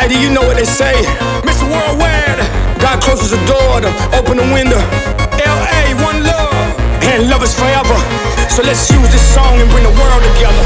Lady, you know what they say, Mr. Worldwide. God closes the door to open the window. L.A., one love, and love is forever. So let's use this song and bring the world together.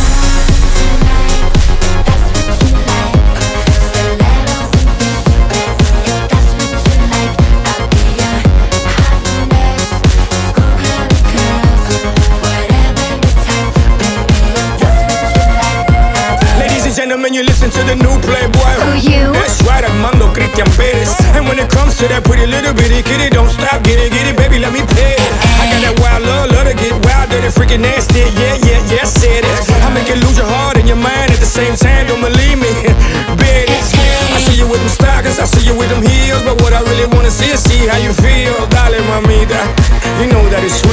Gentlemen, you listen to the new Playboy. Who you? That's right, Armando Christian Perez. And when it comes to that pretty little bitty kitty, don't stop, get it, baby, let me pay it. I got that wild love to get wild, dirty, freaking nasty. Yeah, said it. I make it lose your heart and your mind at the same time. Don't believe me, bitch. I see you with them stockings, I see you with them heels, but what I really wanna see is see how you feel, darling, mamita. You know that it's real.